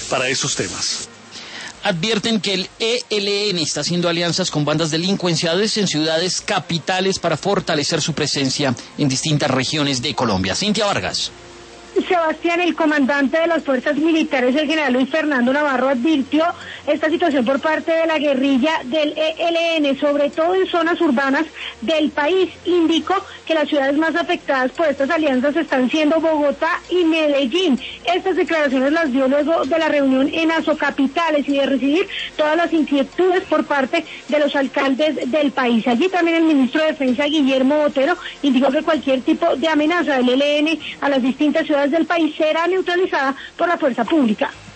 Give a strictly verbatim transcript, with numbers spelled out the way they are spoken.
para esos temas. Advierten que el E L N está haciendo alianzas con bandas delincuenciales en ciudades capitales para fortalecer su presencia en distintas regiones de Colombia. Cintia Vargas. Sebastián, el comandante de las fuerzas militares, el general Luis Fernando Navarro, advirtió esta situación por parte de la guerrilla del E L N, sobre todo en zonas urbanas del país. Indicó que las ciudades más afectadas por estas alianzas están siendo Bogotá y Medellín. Estas declaraciones las dio luego de la reunión en Azocapitales y de recibir todas las inquietudes por parte de los alcaldes del país. Allí también el ministro de Defensa, Guillermo Botero, indicó que cualquier tipo de amenaza del E L N a las distintas ciudades del país será neutralizada por la fuerza pública.